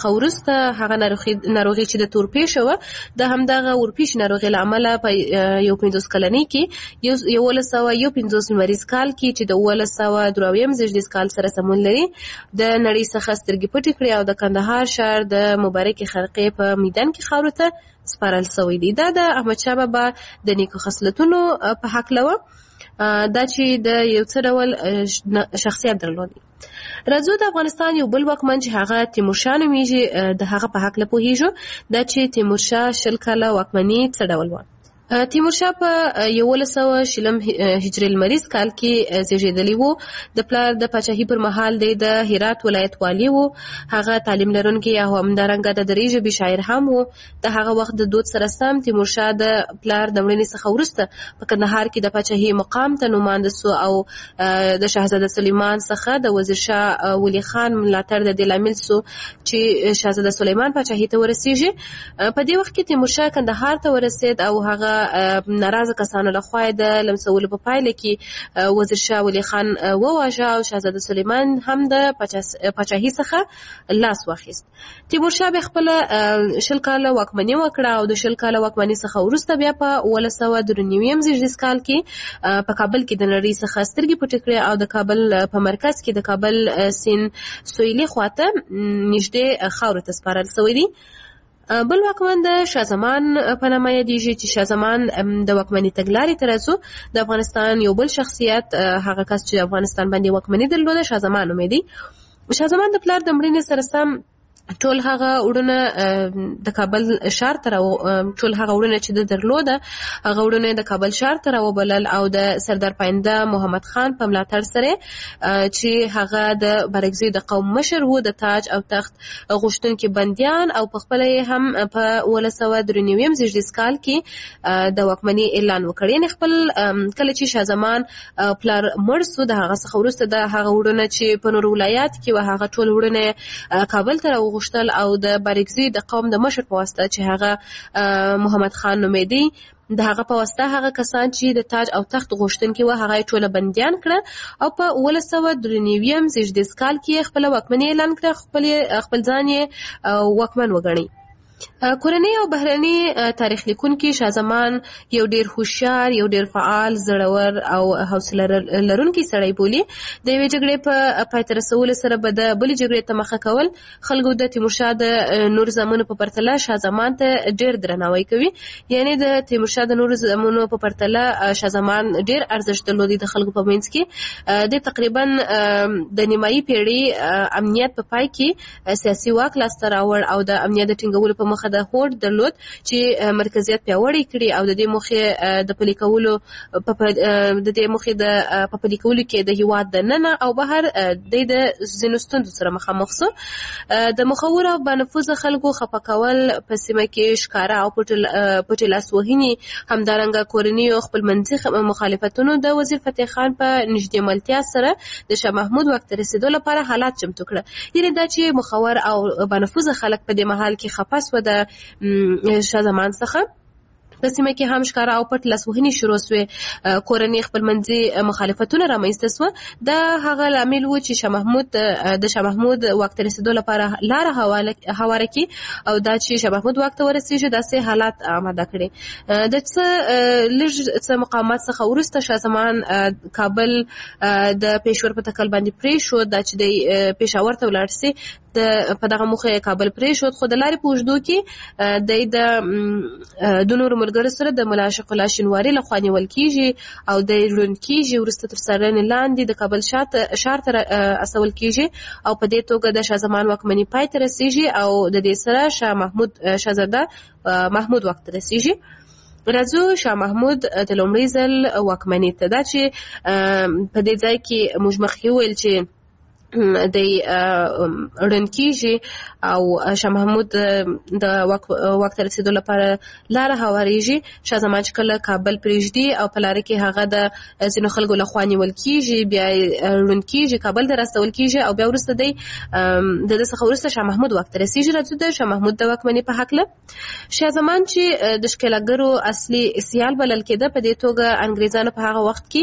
څخه وروسته هغه ناروغي چې د تورپیشه وه د همدغه اورپیش ناروغۍ له امله په 15 کلنۍ کې 1151 لمریز کال کې چې د 1123 زیږدیز کال سره سمون لري د نړۍ څخه سترګې پټې کړې او د کندهار ښار د مبارکې خرقې په میدان کې خاورو ته سپارل شوی دی. دا د احمدشاه بابا د نیکو خصلتونو په هکله وه دا چې د یو څه ډول شخصیت درلودي. راځو د افغانستان یو بل واکمن چې هغه تیمورشاه نومیږي د هغه په هکله پوهیږو دا چې تیمورشاه 20 کاله واکمني څه ډول وه. تیمورشاه په 1100 هجري لمریز کال کې زیږیدلی وو. د پلار د پاچاهۍ پر مهال د هرات ولایت والی وو. هغه تعلیم لرونکی او همدارنګه د دري ژبې شاعر هم وو. د هغه وخت د دود سره سم تیمورشاه د پلار د مړینې څخه وروسته په کندهار کې د پاچاهۍ مقام ته نومانده سو او د شاهزاده سلیمان څخه د وزیر شاه ولی خان ملاتړ د دې لامل سو چې شاهزاده سلیمان پاچاهۍ ته ورسیږي. په دې وخت کې تیمورشاه کندهار ته ورسید او هغه ناراضه کسانو لخوا د لمسولو په پایله کې وزیر شاه ولی خان وواژه او شاهزاده سلیمان هم د پاچاهۍ څخه لاس واخیست. تیمورشاه به خپل 20 کاله واکمني وکړه او د 20 کاله واکمني څخه وروسته بیا په 1193 زیږدیز کال کې په کابل کې د نړۍ څخه سترګې پټې کړې او د کابل په مرکز کې د کابل سیند سویلي خواته نږدې خاورو ته سپارل شوی دی. بل واکمن د شاه زمان په نامه یادیږي چې شاه زمان د واکمنۍ تګلارې ته راځو. د افغانستان یو بل شخصیت هغه کس چې افغانستان باندې واکمني درلوده شاه زمان نومیدي. شاه زمان د پلار د مړینې سره سم ټول هغه وړونه د کابل ښار ته ټول هغه وړونه چې د درلوده هغه وړونه د کابل ښار ته راوبلل او د سردار پاینده محمد خان په ملاتړ سره چې هغه د بارګزي د قوم مشر وو د تاج او تخت غوښتونکي بندیان او په خپل هم په 1193 زیږدیز کال کې د واکمنۍ اعلان وکړ. یعنې خپل کله چې شاه زمان پلار مړ سو د هغه څخه وروسته د هغه وړونه چې په نور ولایات کې و هغه ټول وړونه کابل ته غوښتل او د بارګزي د قوم د مشر په واسطه چې هغه محمد خان نومیدي د هغه په واسطه هغه کسان چې د تاج او تخت غوښتونکي و هغه ټول بندیان کړه او په 1193 زیږدیز کال کې خپل واکمنۍ اعلان کړه. خپل ځان یې واکمن وګڼي. کورنۍ او بهرني تاریخ لیکونکي شاه زمان یو ډیر هوښیار یو ډیر فعال زړور او حوصله لرونکی سړی بولي. د یوې جګړې په پای ته رسولو سره به د بلې جګړې ته مخه کول. خلکو د تیمورشاه د نور زامنو په پرتله شاه زمان ته ډیر درناوی کوي. یعنی د تیمورشاه د نور زامنو په پرتله شاه زمان ډیر ارزښت درلودي د خلکو په منځ کې. د تقریبا د نیمایي پیړۍ امنیت په پای کې سیاسي واک لاسته راوړ او د امنیت د ټینګولو په مخه د هوډ درلود چې مرکزیت پیاوړی کړي او د دې موخې د پلي کولو کې د هیواد د ننه او بهر د ځینو ستونزو سره مخامخ سو. د مخور او بانفوذه خلکو خفه کول په سیمه کې ښکاره او پټې لاسوهنې همدارنګه کورني او خپلمنځي مخالفتونو د وزیر فتح خان په نږدې ملتیا سره د شاه محمود وخت رسیدو لپاره حالات چمتو کړه. یعنې دا چې مخور او بانفوذه خلک په دې مهال کې خفه سوه د شاه زمان څخه په سیمه کې هم ښکاره او پټ لاسوهنې شروع سوې. کورنۍ خپلمنځي مخالفتونه رامنځته سوه. دا هغه لامل و چې د شاه محمود واک ته رسېدو لپاره لاره هواره کړي او دا چې شاه محمود واک ته ورسېږي داسې حالات آماده کړي. د لږ څه مقاومت څخه وروسته شاه زمان کابل د پېښور په تکل باندې پرېښود. دا چې د پېښور ته ولاړ سي په دغه موخه کابل پرېښود. خو د لارې په اوږدو کې د نورو ملګرو سره د ملا عاشق الله شینواري لخوا نیول کېږي او د ړوند کېږي. وروسته تر څارنې لاندې د کابل ښار ته استول کېږي او په دې توګه د شاه زمان واکمني پای ته رسېږي او د دې سره شاهزاده محمود واک ته رسېږي. راځو شاه محمود د لومړي ځل واکمني ته. دا چې په دې ځای کې موږ مخکې وویل چې د ړوند کېږي او شاه محمود د واک ته رسېدو لپاره لاره هوارېږي. شاه زمان چې کله کابل پرېږدي او په لاره کې هغه د ځینو خلکو لخوا نیول کېږي بیا ړوند کېږي کابل ته راستول کېږي او بیا وروسته د ده څخه وروسته شاه محمود واک ته رسېږي. راځو د شاه محمود د واکمنۍ په هکله. شاه زمان چې د ښکېلاګرو اصلي سیال بلل کېده په دې توګه انګریزانو په هغه وخت کې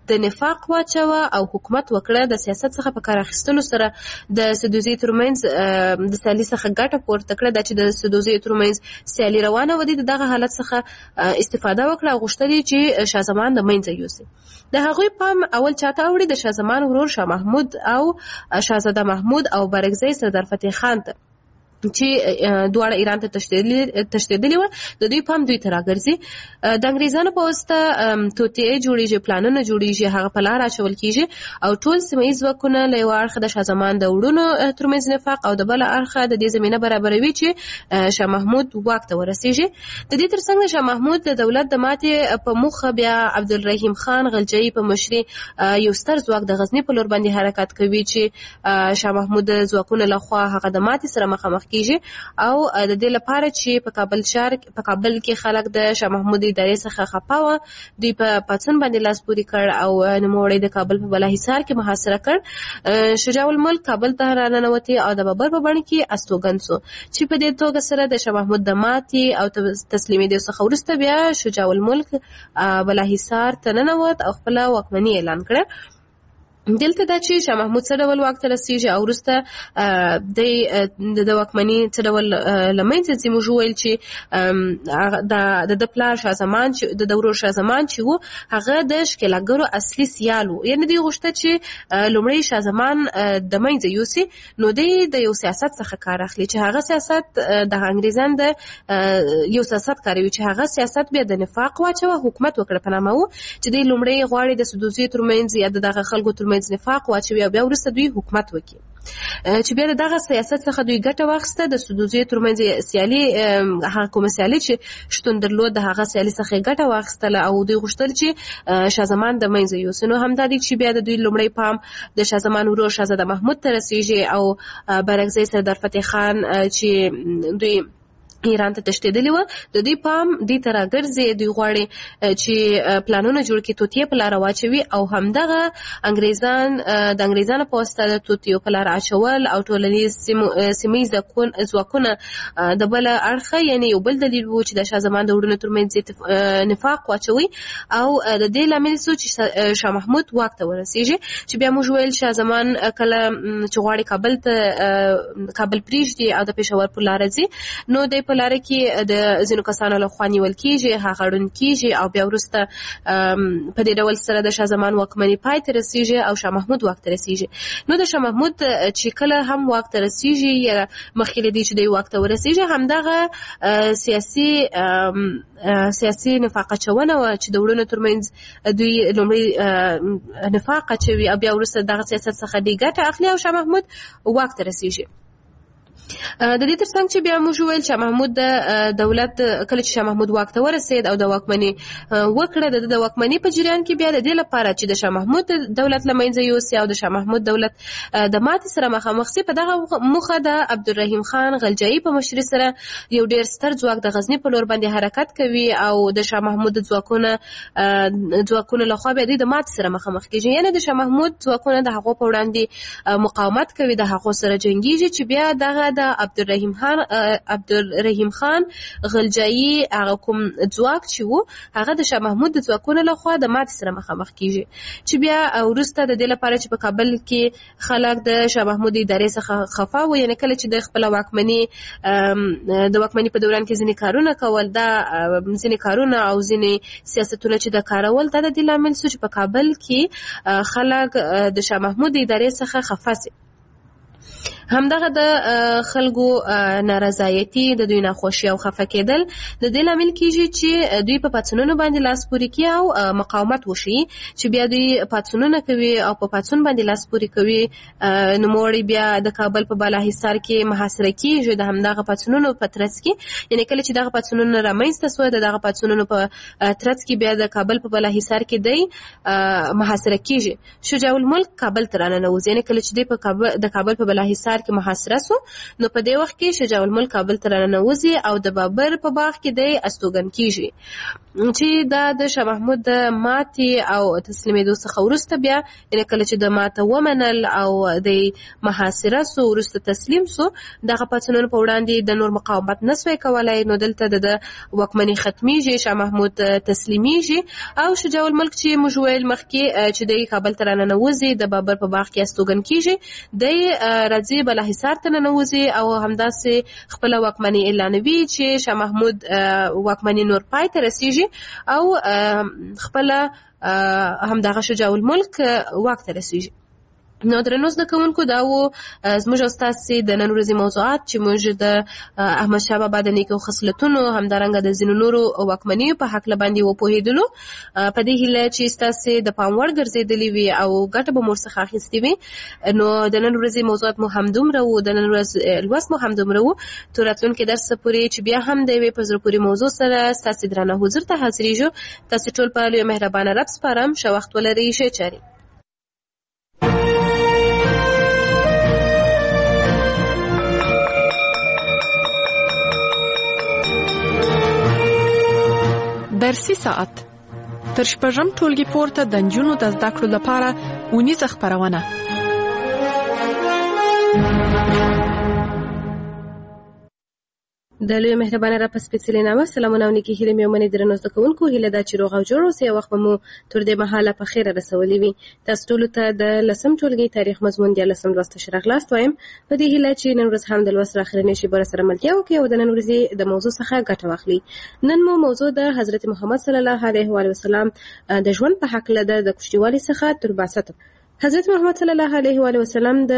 د نفاق واچوه او حکومت وکړه. د سیاست څخه په کار اخیستلو سره د سدوزي ترمنځ د سیالي څخه ګټه پورته کړه. دا چې د سدوزي ترمنځ سیالي روانه و، دغه حالت څخه استفاده وکړه او غوښتل چې شاه زمان د منځه یوسي. د هغوی پام اول چاته اوړي؟ د شاه زمان ورور شاه محمود او شاهزاده محمود او برګزی سردار فتح خان ته، چې دواړه ایران ته تښتېدلي وو. د دوی پام دوی ته راګرځي. د انګریزانو په واسطه توطئې جوړېږي، پلانونه جوړېږي، هغه په لار اچول کېږي او ټول سیمه ییز ځواکونه له یوه اړخه د شاه زمان د وروڼو ترمنځ نفاق او د بله اړخه د دې زمینه برابروي چې شاه محمود واک ته ورسېږي. د دې ترڅنګ د شاه محمود د دولت د ماتې په موخه بیا عبدالرحیم خان غلجیي په مشري یو ستر ځواک د غزني په لور باندې حرکت کوي چې شاه محمود د ځواکونو لخوا هغه د ماتې سره مخامخ او د دې لپاره چې په کابل کې خلک د شاه محمود ادارې څخه خپه وو، دوی په پاڅون باندې لاس پورې کړ او نوموړی د کابل په بالاحصار کې محاصره کړ. شجاع الملک کابل ته راننوتی او د بابر په بڼه کې استوګن سو، چې په دې توګه سره د شاه محمود د ماتې او تسلیمېدو څخه وروسته بیا شجاع الملک بالاحصار ته ننوت او خپل واکمني اعلان کړه. دلته دا چې شاه محمود څه ډول واک ته رسېږي او وروسته د واکمني څه ډول له منځه ځي. موږ وویل چې د پلار شاه زمان چې د ورور شاه زمان چې و، هغه د ښکېلاګرو اصلي سیال و، یعنې دوی غوښته چې لومړی شاه زمان د منځه یوسي. نو دوی د یو سیاست څخه کار اخلي چې هغه سیاست د انګریزان د یو سیاست کاروي چې هغه سیاست بیا د نفاق واچوه، حکومت وکړه په نامه و، چې دوی لومړی غواړي د سدوزي ترمنځ یا د دغه خلکو ترمنځ نفاق واچوي او بیا وروسته دوی حکومت وکړي. چې بیا دغه سیاست څخه دوی ګټه واخیسته. د سدوزي ترمنځ سیالي، هغه کومه سیالي چې شتون درلود، د هغه سیالي څخه ګټه واخیستله او دوی غوښتل چې شاه زمان د منځه یوسي. نو همدا دی چې بیا د دوی لومړی پام د شاه زمان ورور شاهزاده محمود ته رسېږي او برګزی سردار فتح خان چې دوی ایران ته تښتېدلي وو، د دوی پام دوی ته راګرځي. دوی غواړي چې پلانونه جوړ کړي، توطیې په لاره واچوي او همدغه د انګریزانو په واسطه د توطیو په لاره اچول او ټولنیز سیمهییز ځواکونه د بله اړخه، یعنې یو بل دلیل و چې د شاه زمان د وروڼو ترمنځ نفاق واچوي او د دې لامل سو چې شاه محمود واک ته ورسېږي. چې بیا موږ ویل شاه زمان کله چې غواړي کابل پرېږدي او د پېښور په لاره ځي، نو د په لاره کې د ځینو کسانو لخوا نیول کېږي، هغه ړوند کېږي او بیا وروسته په دې ډول سره د شاه زمان واکمني پای ته رسېږي او شاه محمود واک ته رسېږي. نو د شاه محمود چې کله هم واک ته رسېږي یا مخکې له دې چې دوی واک ته ورسېږي، همدغه سیاسي نفاق اچونه وه چې د وروڼو ترمنځ دوی لومړی نفاق اچوي او بیا وروسته دغه سیاست څخه دوی ګټه اخلي او شاه محمود واک ته رسېږي. د دې ترڅنګ چې بیا موږ وویل شاه محمود د دولت کله چې شاه محمود واک ته ورسېد او د واکمني وکړه، د واکمني په جریان کې بیا د دې لپاره چې د شاه محمود دولت له منځه یوسي او د شاه محمود دولت د ماتې سره مخامخ سي، په دغه موخه د عبدالرحیم خان غلجیي په مشري سره یو ډېر ستر ځواک د غزني په لور باندې حرکت کوي او د شاه محمود ځواکونو لخوا بیا دوی د ماتې سره مخامخ کېږي. یعنې د شاه محمود ځواکونه د هغو په وړاندې مقاومت کوي، د هغو سره جنګېږي، چې بیا دغه د عبدالرحیم خان غلجیي هغه کوم ځواک چې و، هغه د شاه محمود د ځواکونو لخوا د ماتې سره مخامخ کېږي. چې بیا وروسته د دې لپاره چې په کابل کې خلک د شاه محمود ادارې څخه خفه وو، یعنې کله چې د خپله واکمني په دوران کې ځینې کارونه کول، دا ځینې کارونه او ځینې سیاستونه چې د کارول، دا د دې لامل سو چې په کابل کې خلک د شاه محمود ادارې څخه خفه سي. همدغه د خلکو نارضایتي، د دوی ناخوښي او خفه کېدل د دې لامل کېږي چې دوی په پاڅونونو باندې لاس پورې کوي او مقاومت وشي، چې بیا دوی پاڅونونه کوي او په پاڅون باندې لاس پورې کوي. نوموړی بیا د کابل په بالاحصار کې محاصره کېږي د همدغه پاڅونونو په ترڅ کې، یعنې کله چې دغه پاڅونونه رامنځته سوه، د دغه پاڅونونو په ترڅ کې بیا د کابل په بالاحصار کې دی محاصره کېږي. شجاع الملک کابل ته راننوځي، یعنې کله چې دی د کابل په بالاحصار کې محاصره سو. نو په دې وخت کې شجاع الملک کابل ته راننوځي او د بابر په باغ کې دی استوګن کیږي چې دا د شاه محمود د ماتې او تسلیمېدو څخه وروسته بیا یعنې کله چې د ماته ومنل او د محاصره سو وروسته تسلیم سو دغه پاڅونونو په وړاندې د نور مقاومت نسوی کولای. نو دلته د واکمنۍ ختمیږي، شاه محمود تسلیمیږي او شجاع الملک چې موږ ویل مخکې چې د کابل ته راننوځي د بابر په باغ کې استوګن کیږي، د راځي بالاحصار ته ننوځي او همداسې خپله واکمنۍ اعلانوي چې شاه محمود واکمنۍ نور پای ته رسیږي او خپله همدغه شجاع الملک واک ته رسیږي. نو درنو زده کوونکو دا و زموږ او ستاسې د نن ورځې موضوعات چې موږ د احمدشاه بابا د نیکو خصلتونو همدارنګه د ځینو نورو واکمنیو په هکله باندې وپوهېدلو. په دې هیله چې ستاسې د پام وړ ګرځېدلې وي او ګټه به مو ورڅخه اخیستې وي. نو د نن ورځې موضوعات مو همدومره و، د نن ورځ لوست مو همدومره و. تر راتلونکي درس پورې چې بیا هم د یوې په زړه پورې موضوع سره ستاسې درانه حضور ته حاضرېږو. تاسې ټول په لوی مهربانه رب سپارم. ښه وخت ولرئ، ښې چارې. درسي ساعت تر شپږم ټولګي پورته د نجونو د زده کړو لپاره اونیزه خپرونه. د لوی مهربانه را په سپېڅلې نامه سلامونه او نیکې هیلې مې ومنئ. درنو زده کوونکو، هیله ده چې روغ او جوړ اوسئ او وخت به مو تر دې مهاله په خیره رسولی وي. تاسو ټولو ته د 10م ټولګي تاریخ مضمون 14 لوست ښه راغلاست وایم. په دې هیله چې نن ورځ هم د لوست راخرنې شیبه سره ملتیا وکړئ او د نن ورځې د موضوع څخه ګټه واخلئ. نن مو موضوع د حضرت محمد صلی الله علیه و وسلم د ژوند په هکله ده، د کوچنیوالي څخه تر بعثت. حضرت محمد صلی الله علیه و وسلم د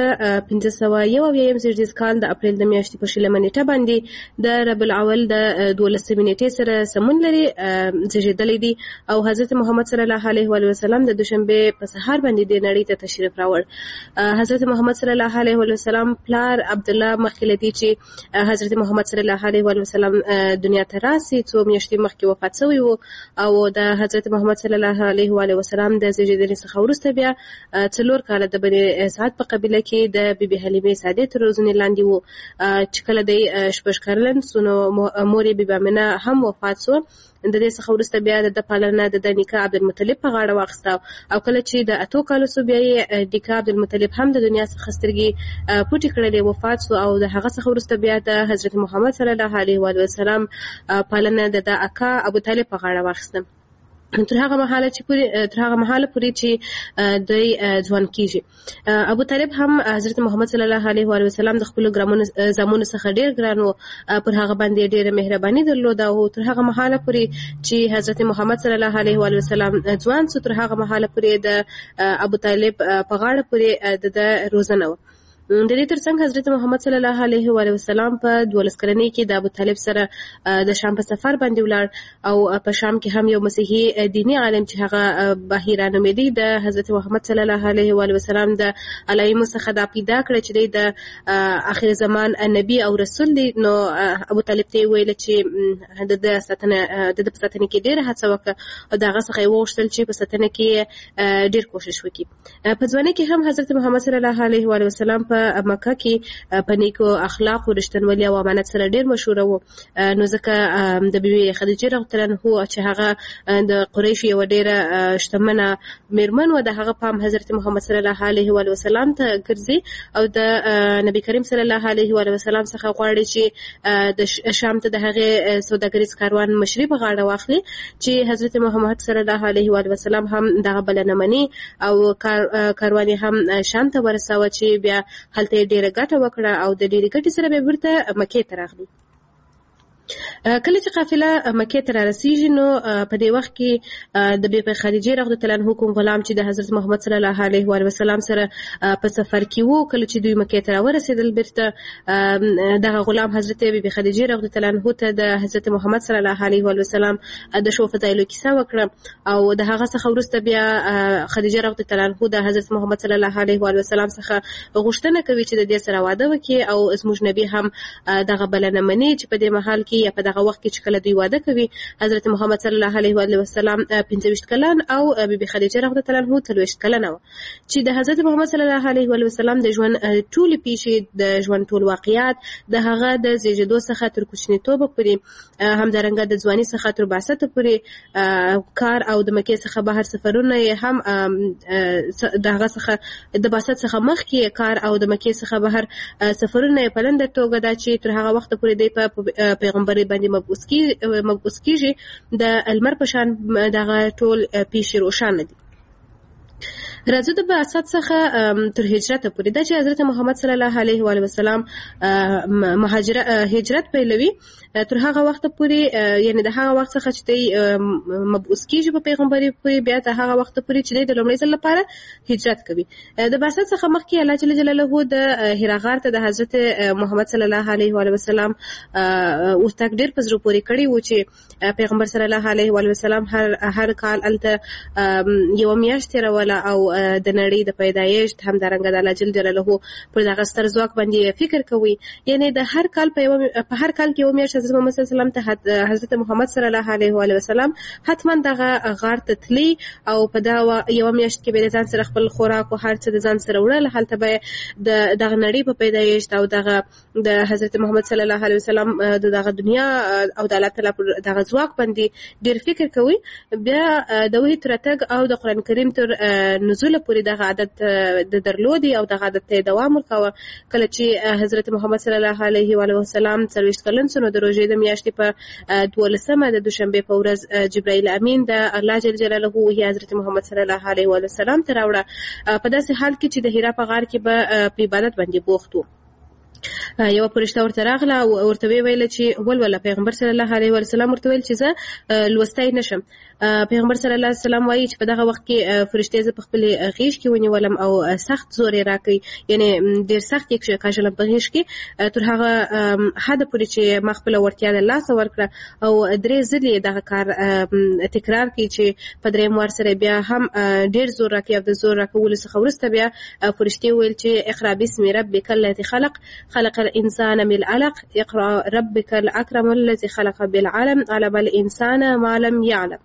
1501 زیږدیز کال د اپریل د میاشتې په 20 نیټه باندې د ربیع الاول د 12 نیټې سره سمون لري زیږیدلی دی او حضرت محمد صلی الله علیه و وسلم د دوشنبه په سهار باندې د نړۍ ته تشریف راوړ. حضرت محمد صلی الله علیه و وسلم پلار عبد الله مخکې لدی چې حضرت محمد صلی الله علیه و وسلم دنیا ته راسي څو میاشتې مخکې وفات شوی وو او د حضرت محمد صلی الله علیه و وسلم د زیږیدنې څخه وروسته بیا 4 کاله د بني سعد په قبیله کې د بیبي حلیمې سعدیې تر روزنې لاندې وو چې کله دی 6 کلن سو نو مور یې بیبي آمنه هم وفات سوه. د دې څخه وروسته بیا د پالنه د نیکه عبدالمطلب په غاړه واخیسته او کله چې د 8 کالو سو بیا یې نیکه عبدالمطلب هم د دنیا څخه سترګې پټې کړلې وفات سو او د هغه څخه وروسته بیا د حضرت محمد صلی الله علیه و وسلم پالنه د اکا ابو طالب په غاړه واخیسته تر هغه مهاله پورې چې دوی ځوان کیږي. ابو طالب هم حضرت محمد صلی الله علیه و وسلم د خپل زامنو څخه ډیر ګران و، پر هغه باندې ډیره مهرباني درلوده او تر هغه مهاله پورې چې حضرت محمد صلی الله علیه و وسلم ځوان سو تر هغه مهاله پورې د ابو طالب په غاړه پورې د روزنه و. د دې ترڅنګ حضرت محمد صلی الله علیه و وسلم په 12 کلنۍ کې د ابو طالب سره د شام په سفر باندې ولاړ او په شام کې هم یو مسیحي دینی عالم چې هغه بحیرا نومیدي د حضرت محمد صلی الله علیه و وسلم د علایمو څخه دا پیدا کړ چې د اخر زمان نبی او رسول دی. نو ابو طالب ته ویل چې د ساتنه کې ډیره هڅه وکړه او دغه څخه یې وغوښتل چې په ساتنه کې ډیر کوشش وکړي. په ځوانۍ کې هم حضرت محمد صلی الله علیه و وسلم په مکه کې په نیکو اخلاق او رښتینولۍ او امانت سره ډیر مشهور وو. نو ځکه د بیبي خدیجه رضی الله عنها چې هغه د قریش یو ډیره شتمنه میرمن و، د هغه پام حضرت محمد صلی الله علیه و وسلم ته ګرځي او د نبی کریم صلی الله علیه و وسلم څخه غواړي چې د شام ته د هغه سوداګریز کاروان مشري په غاړه واخلي چې حضرت محمد صلی الله علیه و وسلم هم دغه بلنه مني او کاروان هم شام ته ورساوه چې بیا هلته ډیره ګټه وکړه او د ډیرې ګټې سره به بیرته مکې ته راغلی. کله چې قافله مکې ته رارسیږي نو په دې وخت کې د بیبي خدیجه رضی الله عنها کوم غلام چې د حضرت محمد صلی الله علیه و وسلم سره په سفر کې وو، کله چې دوی مکې ته راورسېدل بیرته دغه غلام حضرت بیبي خدیجه رضی الله عنها ته د حضرت محمد صلی الله علیه و وسلم د شو فضایلو کیسه وکړه او د هغه څخه وروسته بیا خدیجه رضی الله عنها د حضرت محمد صلی الله علیه و وسلم څخه غوښتنه کوي چې د دې سره واده وکړي او زموږ نبی هم دغه بلنه مني چې په دې محل کې کې یا په دغه وخت کې چې کله دوی واده کوي حضرت محمد صلی الله علیه و سلام 25 کلن او بیبي خدیجه رضی الله عنها 23 کلن و چې د حضرت محمد صلی الله علیه و سلام د ژوند ټول پیښې د ژوند ټول واقعیات د هغه د زیږیدو څخه تر کوچنیتوب پورې همدارنګه د ځواني څخه تر بعثت پورې کار او د مکې څخه بهر سفرونه هم دغه څخه د بعثت څخه مخکې کار او د مکې څخه بهر سفرونه په لنډه توګه دا چې تر هغه وخت پورې د پیغمبري باندې مبعوث کیږي د المر په شان دغه ټول پیښې روښانه دي. راځو د بعثت څخه تر هجرت پورې دا چې حضرت محمد صلی الله علیه و سلام هجرت پیلوي تر هغه وخت پورې یعنی د هغه وخت څخه چې مبعوث کیږي په پیغمبري پورې بیا د هغه وخت پورې چې د لومړي ځل لپاره هجرت کوي. د بعثت څخه مخکې الله جل جلاله د حرا غار ته د حضرت محمد صلی الله علیه و سلام ورتګ ډیر په زړه پورې کړی و چې پیغمبر صلی الله علیه و سلام هر کال الته یو میاشت تیروله او د نړۍ د پیدایښت همدارنګه د الله جل جلاله پر دغه ستر ځواک باندې فکر کوي یعنی د هر کال په هر کال کې یو میاشت حضرت محمد صلی الله علیه وسلم ته حضرت محمد صلی الله علیه وسلم حتما دغه غار ته تلی او په دا یو میاشت کې به ځان سره خپل خوراک او هر څه د ځان سره وړل هلته به د دغه نړۍ په پیدایښت او د حضرت محمد صلی الله علیه وسلم د دغه دنیا او د الله تعالی پر دغه ځواک باندې ډیر فکر کوي. بیا د وحی ترتګ او د قران کریم تر نزول پورې دغه عادت د درلودي او دغه عادت ته دوام ورکاوه. کله چې حضرت محمد صلی الله علیه و سلام 40 کلن شو د روزې د میاشتې په 12مه د دوشنبه په ورځ جبرائیل امین د الله جل جلاله وحی حضرت محمد صلی الله علیه و سلام ته راوړه په داسې حال کې چې د حرا په غار کې به په عبادت باندې بوخت وو. یو فرشته ورته راغله او ورته ویل چې ولوله پیغمبر صلی الله علیه و سلم ورته ویل چې زه لوستای نشم. پیغمبر صلی الله علیه وسلم وایي چې په دغه وخت کې فرشته ز په خپل غیږ کې ونیولم او سخت زور یې راکړي یعنی ډیر سخت یې کاژلم په غیږ کې تر هغه حد پورې چې مخبل ورتیا د الله سره ورکړه او درې ځلې دغه کار تکرار کړي چې په درې مور سره بیا هم ډیر زور راکړي او د زور راکول څخه ورسته بیا فرشته ویل چې اقرا بسم ربک الذی خلق الانسان من علق اقرا ربك الاكرم الذي خلق بالعلم علم الانسان ما لم يعلم.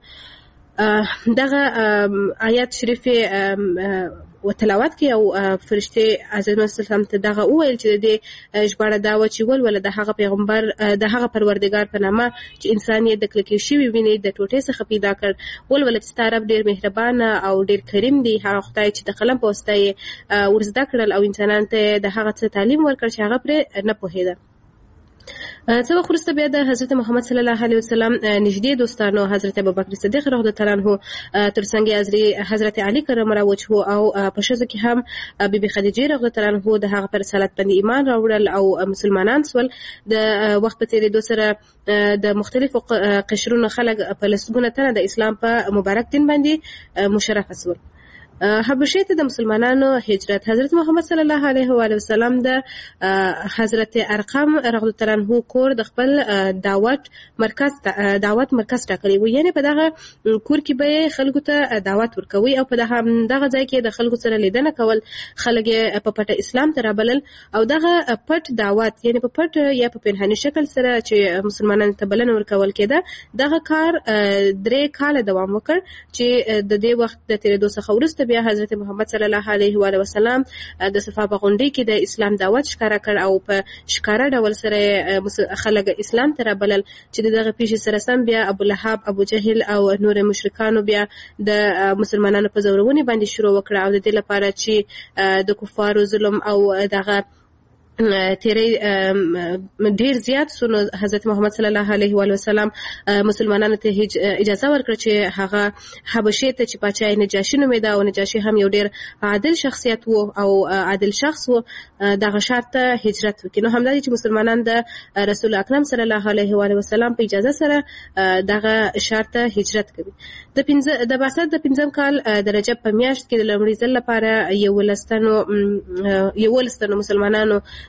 دغه آیات شریفه وتلاوت کې او فرشته حضرت محمد صلی الله علیه وسلم ته دغه وویل چې د ژباړه دا و چې ولوله د هغه پیغمبر د هغه پروردگار په نامه چې انسان یې د کلکې شوی ویني د ټوټې څخه پیدا کړ ولوله چې ستاره ډیر مهربان او ډیر کریم دی هغه خدای چې د قلم په واسطه ورزده کړل او انسانانو ته د هغه څه تعلیم ورکړ چې هغه پر نه پوهیده. څو وخت وروسته بیا د حضرت محمد صلی الله علیه وسلم نږدې دوستانو حضرت ابوبکر صدیق رضی الله عنه ترڅنګ حضرت علی کرم الله وجهه او په شذ کې هم بیبي خدیجه رضی الله عنها د هغه پر رسالت باندې ایمان راوړل او مسلمانان سول. د وخت په تیریدو سره د مختلفو قشرونو خلک په لسګونه تنه د اسلام په مبارک دین باندې مشرف سول. حبشه ته د مسلمانانو هجرت حضرت محمد صلی الله علیه و سلم د حضرت ارقم رضی الله عنه کور د خپل دعوت مرکز ټاکلی و یعنی په دغه کور کې به خلکو ته دعوت ورکوي او په دغه ځای کې د خلکو سره لیدنه کول خلک په پټه اسلام ته رابلل او دغه پټ دعوت یعنی په پټ یا په پنهاني شکل سره چې مسلمانانو ته بلنه ورکول کېده دغه کار 3 کال دوام وکړ چې د دې وخت د تیریدو څخه وروسته بیا حضرت محمد صلی الله علیه و سلم د صفا په غونډې کې د اسلام دعوت ښکارا کړ او په ښکارا ډول سره خلک اسلام ته رابلل چې دغه پیښې سره سم بیا ابو لهب ابو جهل او نور مشرکانو بیا د مسلمانانو په زورونی باندې شروع وکړه او د دې لپاره چې د کفارو ظلم او دغه تیری ډیر زیات سونه حضرت محمد صلی الله علیه و سلم مسلمانانو ته اجازه ورکړه چې هغه حبشه ته چې پاچا نجاشي نومېده او نجاشي هم یو ډیر عادل شخصیت وو او عادل شخص وو دغه شرط هجرت وکړي. نو همداسې چې مسلمانان د رسول اکرم صلی الله علیه و سلم په اجازه سره دغه شرط هجرت کوي. د بعثت د 5م کال د رجب په میاشت کې د لومړي ځل لپاره یو لستنو مسلمانانو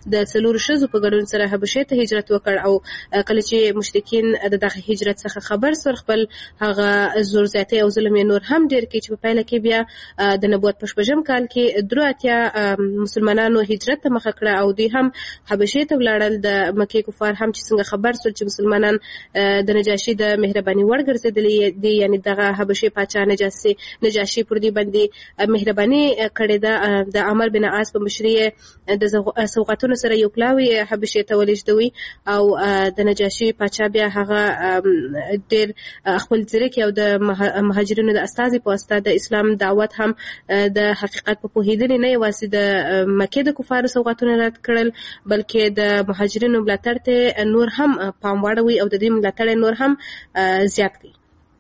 د 4 ښځو په ګډون سره حبشې ته هجرت وکړ او کله چې مشرکین د دغه هجرت څخه خبر سول خپل هغه زور زیاتی او ظلم نور هم ډیر کې چې په پایله کې بیا د نبوت په 8 کال کې 83 مسلمانانو هجرت ته مخه کړه او دوی هم حبشې ته ولاړل. د مکې کفار هم چې څنګه خبر سول چې مسلمانان د نجاشي د مهرباني وړ ګرځېدلي دي، یعنی دغه حبشې پاچا نجاشي پر دې باندې مهرباني کړې ده. د عمر بن عاص په مشرۍ د سوغاتونو سره یو پلاوی حبشې ته ولېږدوي او د نجاشي پاچا بیا هغه ډېر خپل ځیرکي او د مهاجرینو د استازي په واسطه د اسلام دعوت هم د حقیقت په پوهېدنې نه یوازې د مکې د کفارو سوغاتونه رد کړل بلکې د مهاجرینو ملاتړ ته نور هم پام واړوي او د دې ملاتړ نور هم زیات کړي.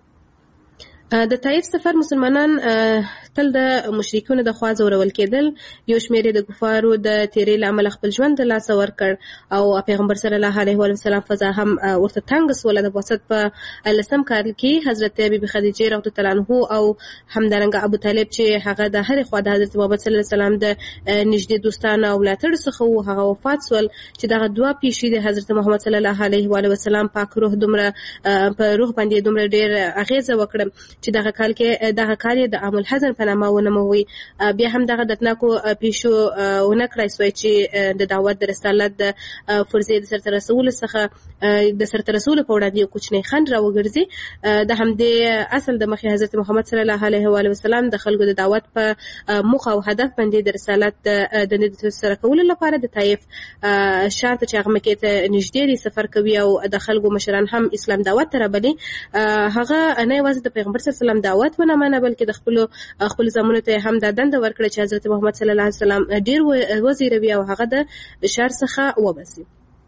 د طائف سفر مسلمانان تل د مشرکینو د خوا ځورول کېدل. یو شمېر د کفارو د تیرې له امله خپل ژوند د لاسه ورکړ او پیغمبر صلی الله علیه وسلم فضا هم ورته تنګ سوله. د بعثت په 10 کال کې حضرت بیبي خدیجه رضی الله عنها او همدارنګه ابو طالب چې هغه د هر خوا د حضرت محمد صلی الله علیه وسلم د نږدې دوستانو او ملاتړ څخه وو، هغه وفات سول چې دغه دوا پیښې د حضرت محمد صلی الله علیه وسلم پاک روح دومره په روح باندې دومره ډیر اغیزه وکړه چې دغه کال کې دغه کال د عام الحزن په نامه ونوموي. بیا هم دغه دتناکو پیښو ونه کړای سوی چې د دعوت د رسالت د فرضیې د سرته رسولو څخه د سرته رسولو په وړاندې یو کوچنی خنډ راوګرځي. د همدې اصل د مخې حضرت محمد صلی الله علیه وسلم د خلکو د دعوت په موخه او هدف باندې د رسالت د نږدې سره کولو لپاره د طائف ښار ته چې هغه مکې ته نږدې دی سفر کوي او د خلکو مشران هم اسلام دعوت ته رابلي. هغه نه یوازې د پیغمبر صلی الله علیه وسلم دعوت ونه منه بلکې د خپل زمانو ته هم د دنده ورکړه چې حضرت محمد صلی الله علیه وسلم ډیر وزیروي او هغه د شر څخه وباسي.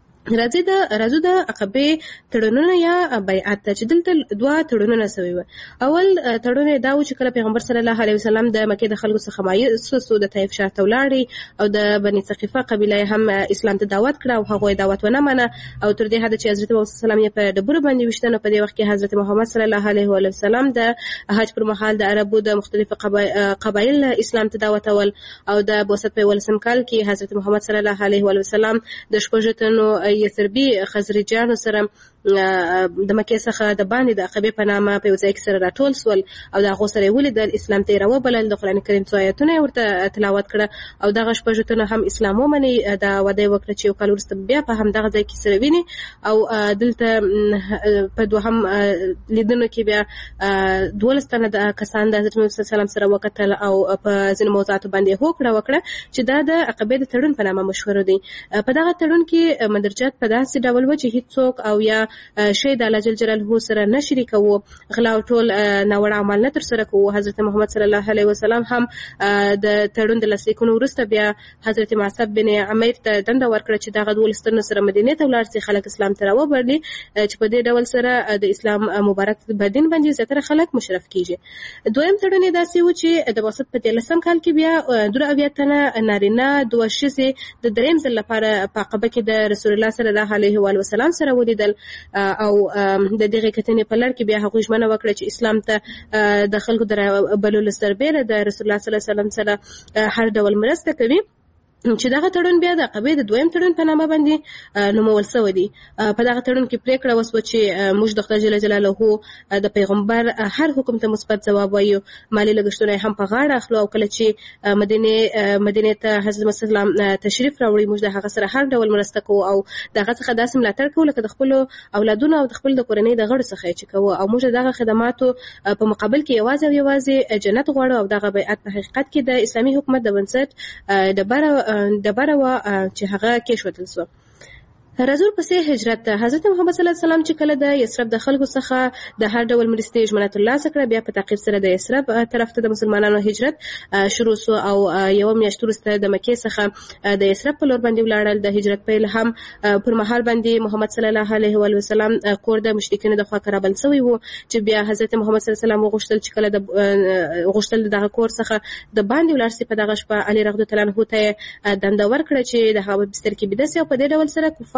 راځو د عقبې تړونونه یا بیعت ته چې دلته 2 تړونونه شوي وو. اول تړون دا و چې کله پیغمبر صلی الله علیه وسلم د مکې د خلکو څخه مایوس د طائف ښار ته ولاړی او د بني ثقیفه قبیله هم اسلام ته دعوت کړه او هغه دعوت ونه منه او تر دې حد چې حضرت محمد صلی الله علیه وسلم یې په ډبرو باندې وشتنه. په دې وخت کې حضرت محمد صلی الله علیه وسلم د حج پر مهال د عربو د مختلفو قبایل اسلام ته دعوت اول او د بعثت په 10 کال کې حضرت محمد صلی الله علیه وسلم د شپږتنو یثربي خزرجانو سره د مکې څخه د باندې د عقبې په نامه په یو ځای کې سره راټول سول او د هغو سره یې ولیدل، اسلام ته یې راوبلل، د قرآن کریم څو آیتونه یې ورته تلاوت کړه او دغه شپږتنو هم اسلام ومني. دا وعده یې وکړه چې یو کال وروسته بیا په همدغه ځای کې سره ویني او دلته په دوهم لیدنو کې بیا 12 تنه د کسان د حضرت محمد صلی الله علیه وسلم سره وکتل او په ځینو موضوعاتو باندې هوکړه وکړه چې دا د عقبې د تړون په نامه مشهور دی. په دغه تړون کې مندرجات په داسې ډول و چې هیڅوک او یا شی د الله جل جلاله سره نه شریکوو، غلا او ټول ناوړه عمل نه ترسره کوو. حضرت محمد صلی الله علیه وسلم هم د تړون د لاسلیکونو وروسته بیا حضرت معصب بن عمیر ته دنده ورکړه چې دغه 12 تنو سره مدینې ته ولاړ سي، خلک اسلام ته راوبرلي چې په دې ډول سره د اسلام مبارک بدین باندې زیاتره خلک مشرف کیږي. دویم تړون داسې و چې د بعثت په 13 کال کې بیا 2 تنه نارینه 2 ښځې د دریم ځل لپاره په عقبه کې د رسول الله صلی الله علیه وسلم سره ولیدل او د دغه کتنې په لړ کې بیا هغوی ژمنه وکړه چې اسلام ته د خلکو د بللو سربېره د رسول الله صلی الله علیه وسلم سره هر ډول مرسته کوي. چې دغه تړون بیا د عقبې د دویم تړون په نامه باندې نومول شوی دی. په دغه تړون کې پریکړه وشوه چې موږ د خدای جل جلاله د پیغمبر هر حکم ته مثبت ځواب وایو، مالي لګښتونه هم په غاړه اخلو او کله چې مدینې ته حضرت محمد صلی الله علیه وسلم تشریف راوړي موږ د هغه سره هر ډول مرسته کوو او دغه څخه داسې ملاتړ کوو لکه د خپلو اولادونو او د خپل د کورنۍ د غړو څخه چې کوو او موږ دغه خدماتو په مقابل کې یوازې جنت غواړو او دغه بیعت په حقیقت کې د اسلامي حکومت د بنسټ ډبره وه چې هغه کېښودل شوه. رسول پسې هجرت حضرت محمد صلی الله علیه وسلم چې کله د یثرب د خلکو څخه د هر ډول مرستې ژمنه ترلاسه کړه بیا په تعقیب سره د یثرب طرف ته د مسلمانانو هجرت شروع شو او یو میاشت وروسته د مکې څخه د یثرب په لور باندې ولاړل. د هجرت پیل هم پر مهال باندې محمد صلی الله علیه وسلم کور د مشرکینو د خوا کرابل شوی و چې بیا حضرت محمد صلی الله علیه وسلم وغوښتل چې کله غوښتل دغه کور څخه د باندې ولاړ شي. په دغه شپه علي رضی الله عنه ته دنده ورکړه چې د هغه بستر کې بيده سي او په دې ډول سره کفار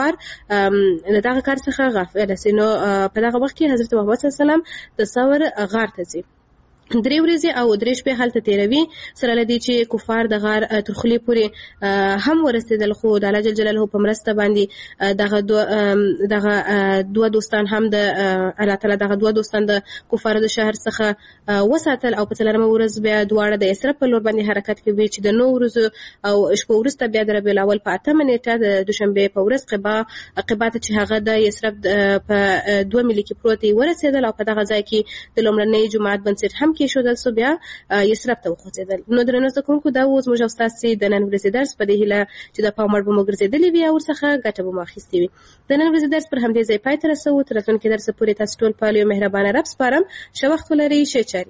دغه کار څخه غافل سي. نو په دغه وخت کې حضرت محمد صلی الله علیه وسلم د ثور غار ته ځي 3 ورځې او 3 شپې هلته تیروي سره لدی چې کفار د غار تر خولې پورې هم ورسېدل خو د الله جل جلاله په مرسته باندې دغه دوه دوستان هم د الله تعالی دغه دوه دوستان د کفارو د شهر څخه وساتل او په 4مه ورځ بیا دواړه د یثرب په لور باندې حرکت کوي چې د 9 ورځو او شپو وروسته بیا د ربیع الاول په 8مه نیټه د دوشنبه په ورځ قبا ته چې هغه د یثرب په 2 میل کې پروت ورسېدل او په دغه ځای کې د لومړنۍ جماعت بنسټ هم کې شو سو بیا یثرب ته وخوځېدل. نو درنو زده کوونکو دا اوس موږ تاسو د نن ورځې درس په دې هیله چې د پاموړ به مو ګرځېدلې وي او ورڅخه ګټه به مو اخیستې وي. د نن ورځې درس پر همدې ځای پای ته رسوو. تر راتلونکي درس پورې تاسو ټول په یو مهربانه رب سپارم. ښه وخت ولرئ. ښه چاري.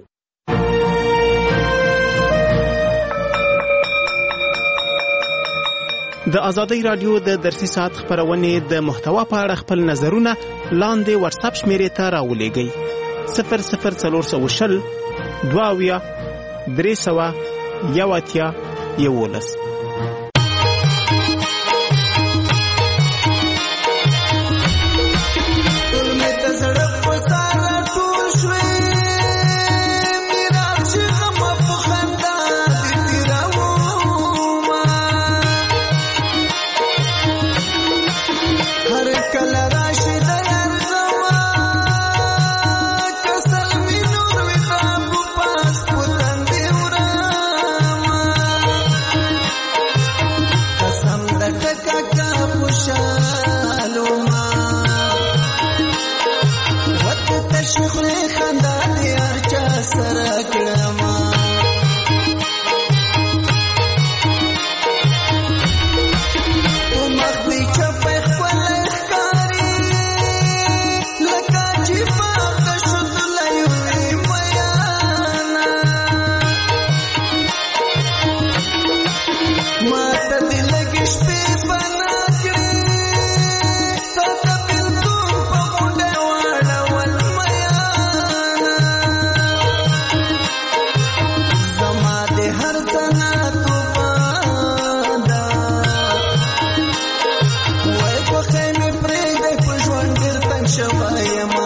د ازادۍ رادیو د درسي ساعت خبرونې د محتوا په اړه خپل نظرونه لاندې واتساپ شمیرې ته راولېږئ. 00420 2 3 11 شوه